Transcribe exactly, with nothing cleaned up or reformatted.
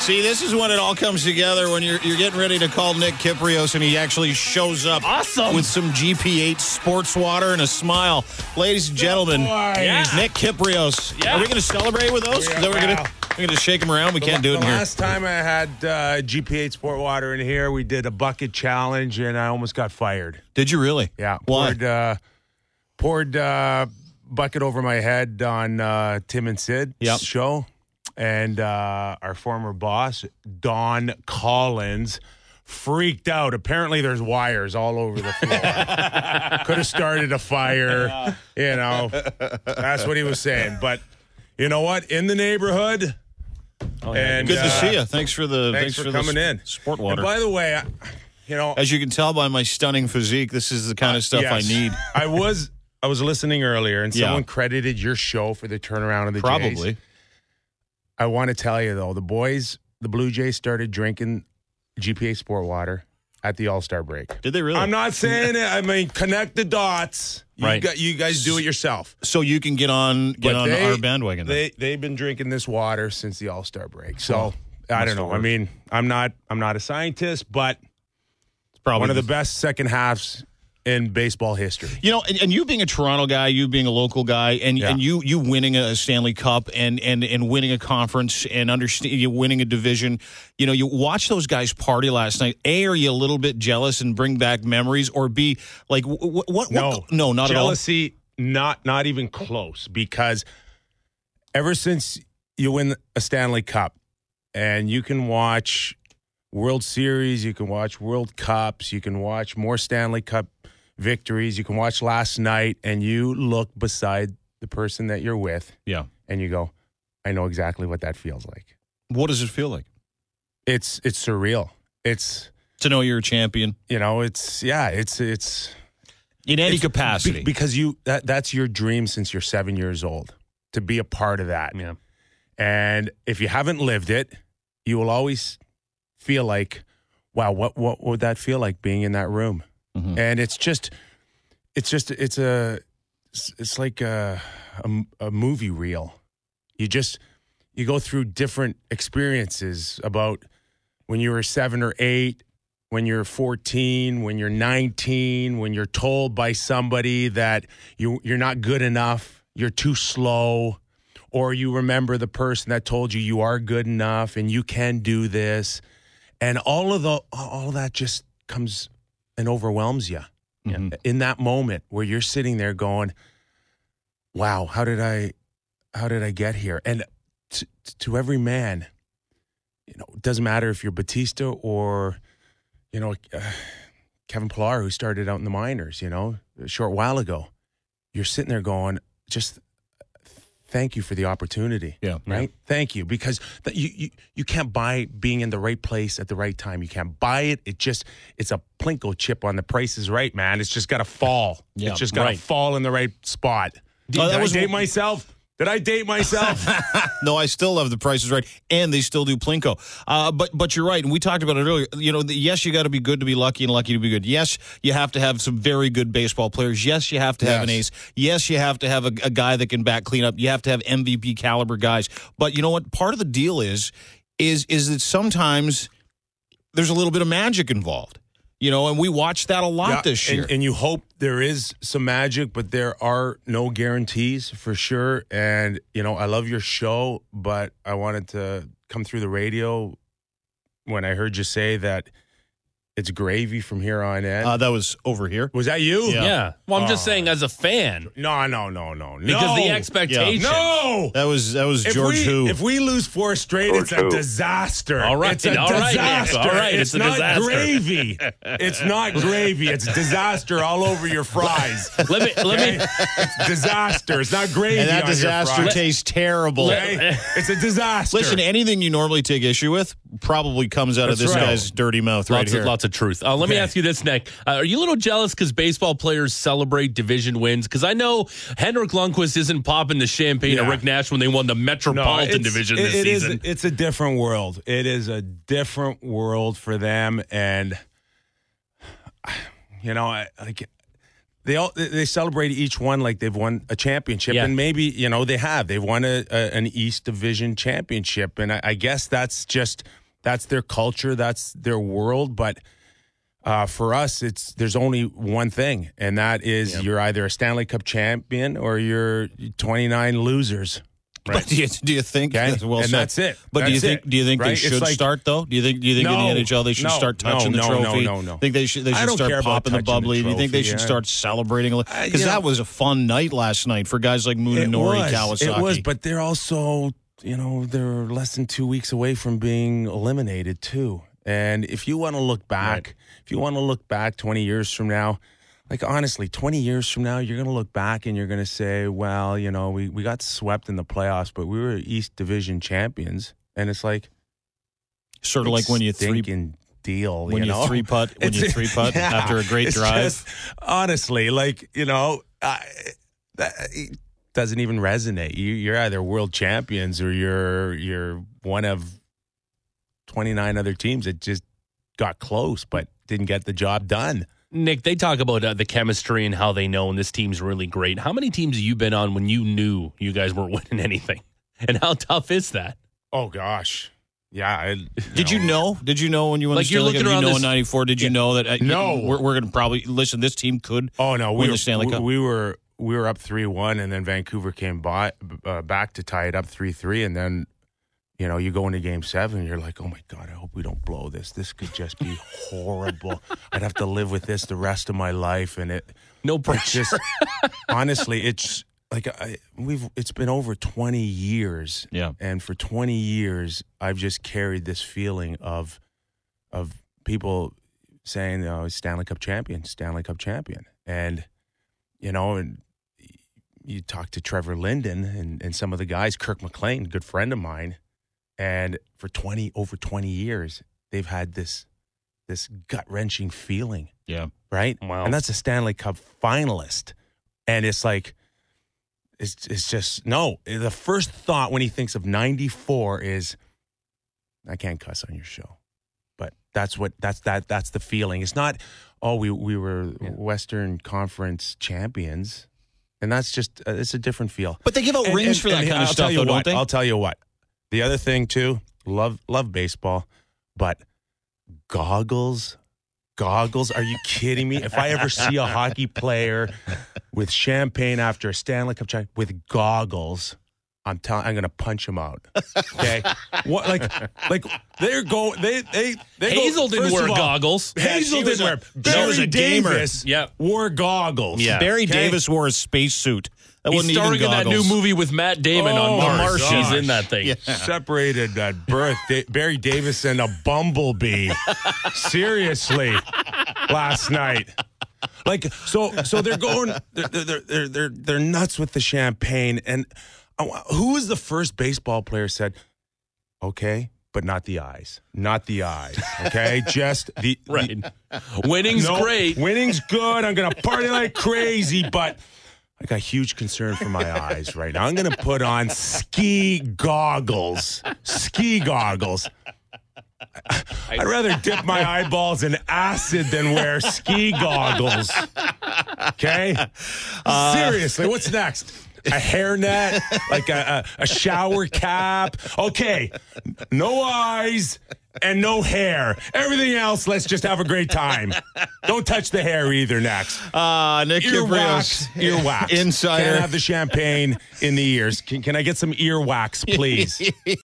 See, this is when it all comes together, when you're you're getting ready to call Nick Kypreos and he actually shows up awesome. with some G P eight sports water and a smile. Ladies and gentlemen, yeah. Nick Kypreos. Yeah. Are we going to celebrate with those? Yeah, Is that we're wow. going to we're gonna shake him around? We The can't do it the in here. last time I had uh, G P eight sport water in here, we did a bucket challenge, and I almost got fired. Did you really? Yeah. Why? Poured, uh, poured uh, bucket over my head on uh, Tim and Sid's Yep. show. And uh, our former boss, Don Collins, freaked out. Apparently, there's wires all over the floor. Could have started a fire. You know, that's what he was saying. But you know what? In the neighborhood. Oh, yeah. And, Good to uh, see you. Thanks for the Thanks, for, the coming s- in. sport And water. by the way, I, you know, As you can tell by my stunning physique, this is the kind of stuff yes. I need. I was I was listening earlier, and Yeah. someone credited your show for the turnaround of the Jays. Probably. I want to tell you, though, the boys, the Blue Jays, started drinking G P A sport water at the All-Star break. Did they really? I'm not saying it. I mean, connect the dots. You, Right. got, you guys do it yourself. So you can get on get But on they- our bandwagon. then. They, they've been drinking this water since the All-Star break. So, I must don't know. have I worked. mean, I'm not I'm not a scientist, but It's probably one of the best second halves in baseball history. You know, and, and you being a Toronto guy, you being a local guy, and Yeah. and you you winning a Stanley Cup and and and winning a conference and understand you winning a division. You know, you watch those guys party last night. A, are you a little bit jealous and bring back memories, or B, like wh- wh- what? No, what, no, not jealousy. Not not even close. Because ever since you win a Stanley Cup, and you can watch World Series, you can watch World Cups, you can watch more Stanley Cup victories, you can watch last night, and you look beside the person that you're with, at all. Yeah. and you go, "I know exactly what that feels like." What does it feel like It's it's surreal. It's to know you're a champion you know, it's yeah, it's it's. in any It's capacity? be- because you that, that's your dream since you're seven years old, to be a part of that. Yeah. And if you haven't lived it, you will always feel like, wow, what what would that feel like being in that room? Mhm. And it's just it's just it's a it's like a, a a movie reel. You just you go through different experiences about when you were seven or eight, when you're fourteen, when you're nineteen, when you're told by somebody that you, you're not good enough, you're too slow, or you remember the person that told you you are good enough and you can do this. And all of the all of that just comes and overwhelms you Mhm. in that moment where you're sitting there going, wow, how did I how did I get here? And to, to every man, you know, it doesn't matter if you're Batista or you know, uh, Kevin Pillar, who started out in the minors, you know, a short while ago. You're sitting there going, just thank you for the opportunity. Yeah. Right? Thank you. Because th- you, you you can't buy being in the right place at the right time. You can't buy it. It just, it's a Plinko chip on the Price is Right, man. It's just got to fall. Yeah, it's just got to right. fall in the right spot. Did, Oh, that did was I date what- myself? Did I date myself? No, I still love The Price is Right, and they still do Plinko. Uh, but but you're right, and we talked about it earlier. You know, the, yes, you got to be good to be lucky, and lucky to be good. Yes, you have to have some very good baseball players. Yes, you have to have an Yes. ace. Yes, you have to have a, a guy that can back clean up. You have to have M V P caliber guys. But you know what? Part of the deal is is is that sometimes there's a little bit of magic involved. You know, and we watched that a lot Yeah, this year. And, and you hope there is some magic, but there are no guarantees for sure. And, you know, I love your show, but I wanted to come through the radio when I heard you say that it's gravy from here on in. uh, that was over here. Was that you? Yeah. Yeah. Well, I'm just Oh. saying as a fan, No, no, no, no. because no. the expectation. No. That was that was If George we, Who. If we lose four straight, George it's a Who. disaster. All right, It's a all right, disaster. Nick. All right, it's a not disaster. gravy. It's not gravy. It's disaster all over your fries. Let me let me It's disaster. It's not gravy. and that on your disaster fries. tastes terrible. Okay? It's a disaster. Listen, anything you normally take issue with probably comes out of That's this right. guy's dirty mouth right lots here. of lots of truth. Uh, let me Okay. ask you this, Nick. Uh, are you a little jealous because baseball players celebrate division wins? Because I know Henrik Lundqvist isn't popping the champagne Yeah. at Rick Nash when they won the No, Metropolitan it's- Division it- this it is- season. it's a different world. It is a different world for them, and you know, I, like they all they celebrate each one like they've won a championship, Yeah. and maybe you know they have. They've won a, a an East Division championship, and I, I guess that's just that's their culture, that's their world. But uh, for us, it's there's only one thing, and that is Yep. you're either a Stanley Cup champion or you're twenty-nine losers. Right. But do you, do you think? Okay? Well And said. that's it. But do you That's think? it, Do you think they right? It's should like- start though? Do you think? Do you think No, in the N H L they should no, start touching no, the no, trophy? no, no, no. Think they should? They I should don't start care about popping the touching the bubbly. Do you think they trophy, should yeah. start celebrating? Uh, Because you that know- was a fun night last night for guys like Munenori, Kawasaki. It was, but they're also, you know, they're less than two weeks away from being eliminated too. And if you want to look back, Right. if you want to look back twenty years from now, like honestly, twenty years from now, you're going to look back and you're going to say, well, you know, we, we got swept in the playoffs, but we were East Division champions. And it's like, sort of like when you three stinking deal, when you you know? three putt when you It's- three putt yeah, after a great it's drive. just- honestly, like, you know, I, that it doesn't even resonate. You, you're either world champions or you're you're one of twenty-nine other teams that just got close but didn't get the job done. Nick, they talk about uh, the chemistry and how they know, and this team's really great. How many teams have you been on when you knew you guys weren't winning anything? And how tough is that? Oh gosh, yeah. I, Did you know? Did you know when you won Like, the you're Stanley Cup? looking Did you around know this- in ninety-four? Did you know that? Uh, No. we're, we're going to probably listen. This team could. Oh no, we win were the Stanley we, Cup. we were we were up three one, and then Vancouver came by uh, back to tie it up three three, and then you know you go into Game Seven, and you're like, oh my god, I hope we don't blow this. This could just be horrible. I'd have to live with this the rest of my life, and it No it's pressure. just honestly, it's like I, we've it's been over twenty years, Yeah. and for twenty years, I've just carried this feeling of of people saying, "Oh, Stanley Cup champion, Stanley Cup champion," and you know, and you talk to Trevor Linden and, and some of the guys, Kirk McLean, good friend of mine, and for twenty over twenty years, they've had this this gut wrenching feeling, Yeah. right? Wow. And that's a Stanley Cup finalist, and it's like. It's, it's just, no. The first thought when he thinks of ninety-four is, I can't cuss on your show. But that's what, that's that, that's the feeling. It's not, oh, we, we were Yeah. Western Conference champions. And that's just, uh, it's a different feel. But they give out And- rings and- for that and kind of I'll stuff, tell you though, what, don't they? I'll tell you what. The other thing, too, love, love baseball, but goggles, goggles. Are you kidding me? If I ever see a hockey player with champagne after a Stanley Cup champion with goggles, I'm telling, I'm going to punch him out. Okay, what like like they're going they they they Hazel go, didn't first wear of all, gamer. Hazel Yeah, she didn't was a- wear. she Barry was a gamer. Davis Yep. wore goggles. Yeah. Barry Okay? Davis wore a spacesuit. That He's wasn't starring even in that new goggles. movie with Matt Damon Oh, on Mars. Mars, He's gosh. in that thing. Yeah. Separated at birth. Da- Barry Davis and a bumblebee. Seriously, last night. Like so, so they're going. They're they're they're they're, they're nuts with the champagne. And uh, who was the first baseball player said, "Okay, but not the eyes, not the eyes. Okay, just the the- Right. Winning's no, great. Winning's good. I'm gonna party like crazy, but." I got huge concern for my eyes right now. I'm going to put on ski goggles. Ski goggles. I'd rather dip my eyeballs in acid than wear ski goggles. Okay? Uh, Seriously, what's next? A hairnet? Like a, a, a shower cap? Okay. No eyes and no hair. Everything else, let's just have a great time. Don't touch the hair either next. Uh, Nick Earwax, Caprios, earwax. Insider. Can't have the champagne in the ears. Can, can I get some earwax, please?